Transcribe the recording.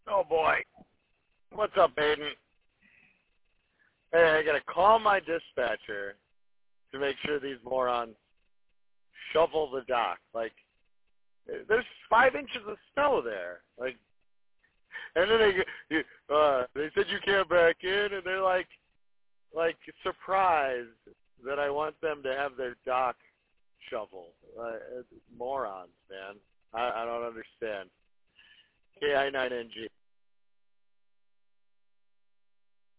Oh boy. What's up, Aiden? Hey, I gotta call my dispatcher to make sure these morons shovel the dock. Like, there's 5 inches of snow there. Like, and then they said you can't back in, and they're like surprised that I want them to have their dock shoveled. Morons, man. I don't understand. KI9NG.